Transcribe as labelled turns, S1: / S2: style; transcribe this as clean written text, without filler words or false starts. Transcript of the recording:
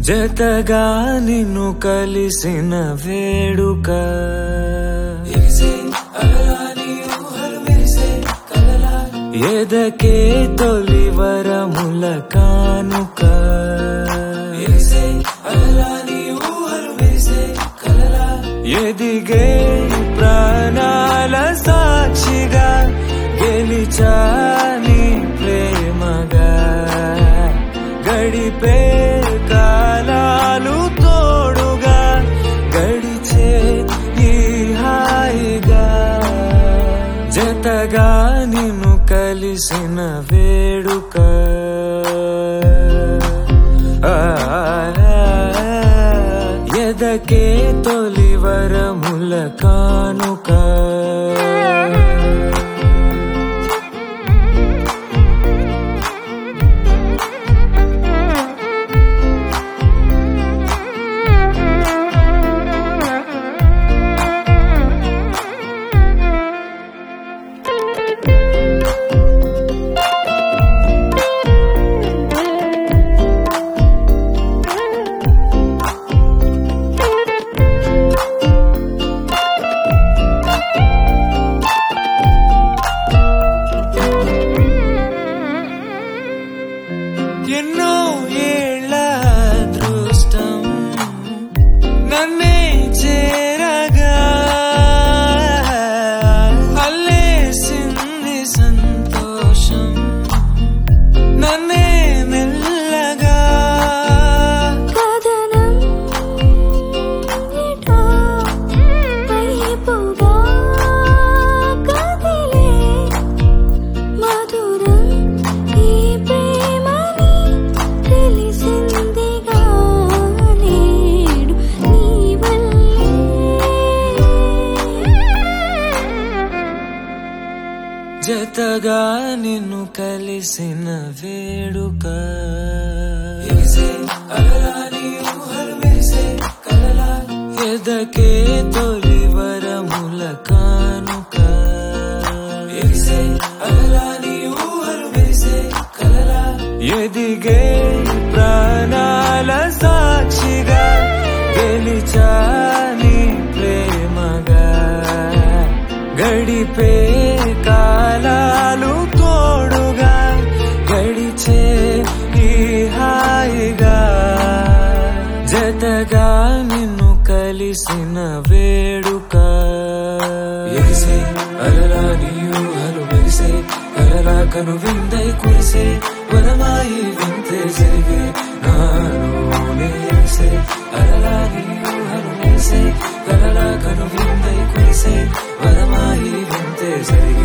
S1: జతగా నిన్ను కలిసిన వేడుక ఎదకే తొలి వరముల కానుక ఎదిగే ప్రాణాల సాక్షిగా గెలిచాని ప్రేమగా గడిపే కాలాలు తోడుగా గడిచే ఈ హాయిగా జతగా నిన్ను కలిసిన వేడుక ఎదకే తొలి వరముల కానుక ఎన్నో ఏళ్ళ అదృష్టం నన్నే చేరగా అల్లేసింది సంతోషం నన్నే మెల్లగా
S2: కదనం ఇటో వైపుగా కదిలే మధురం ఈ ప్రేమని తెలిసిందిగా నేడు నీ వల్లే
S1: జతగా నిన్ను కలిసిన వేడుక ఎదకే తొలి వరముల కానుక ఎదిగే ప్రాణాల సాక్షిగా గెలిచాని ప్రేమగా గడిపే కాలాలు తోడుగా గడిచే ఈ హాయిగా జతగా నిన్ను కలిసిన వేడుక అలలా నీయు హలు మెరిసే అలలా కను విందై కురిసే వరమాయి వింతే జరిగే నాలోనే ఎరిసే అలలా నీయు హలు మెరిసే అలలా కను విందై కురిసే వరమాయి వింతే జరిగే